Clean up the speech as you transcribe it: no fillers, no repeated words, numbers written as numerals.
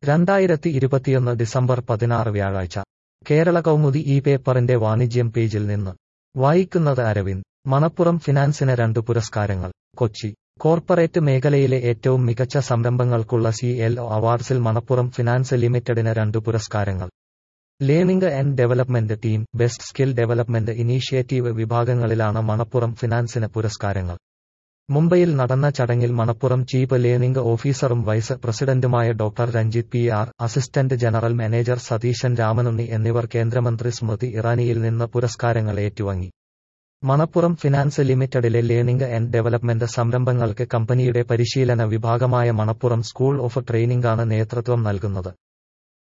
2021 December 16 വ്യാഴാഴ്ച കേരള കൗമുദി ഈ പേപ്പറിന്റെ വാണിജ്യം പേജിൽ നിന്ന് വായിക്കുന്നത് അരവിന്ദ്. മണപ്പുറം ഫിനാൻസിന് 2 പുരസ്കാരങ്ങൾ. കൊച്ചി കോർപ്പറേറ്റ് മേഖലയിലെ ഏറ്റവും മികച്ച സംരംഭങ്ങൾക്കുള്ള CLO അവാർഡ്സിൽ മണപ്പുറം ഫിനാൻസ് ലിമിറ്റഡിന് 2 പുരസ്കാരങ്ങൾ. Learning and development team, best skill development initiative വിഭാഗങ്ങളിലാണ് മണപ്പുറം ഫിനാൻസിന് പുരസ്കാരങ്ങൾ. മുംബൈയിൽ നടന്ന ചടങ്ങിൽ മണപ്പുറം ചീഫ് ലേണിംഗ് ഓഫീസറും വൈസ് പ്രസിഡന്റുമായ doctor Ranjith PR, assistant general manager Satheesan Ramanunni എന്നിവർ കേന്ദ്രമന്ത്രി സ്മൃതി ഇറാനിയിൽ നിന്ന് പുരസ്കാരങ്ങൾ ഏറ്റുവാങ്ങി. മണപ്പുറം ഫിനാൻസ് ലിമിറ്റഡിലെ ലേണിംഗ് ആൻഡ് ഡെവലപ്മെന്റ് സംരംഭങ്ങൾക്ക് കമ്പനിയുടെ പരിശീലന വിഭാഗമായ മണപ്പുറം സ്കൂൾ ഓഫ് ട്രെയിനിംഗാണ് നേതൃത്വം നൽകുന്നത്.